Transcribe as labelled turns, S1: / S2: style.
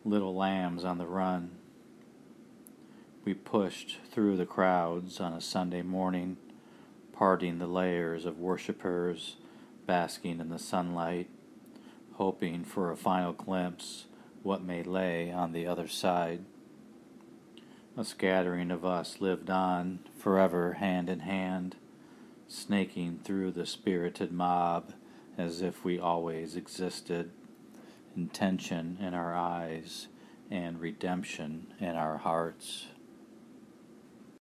S1: little lambs on the run. We pushed through the crowds on a Sunday morning, parting the layers of worshippers basking in the sunlight, hoping for a final glimpse what may lay on the other side. A scattering of us lived on, forever hand in hand, snaking through the spirited mob as if we always existed, intention in our eyes and redemption in our hearts.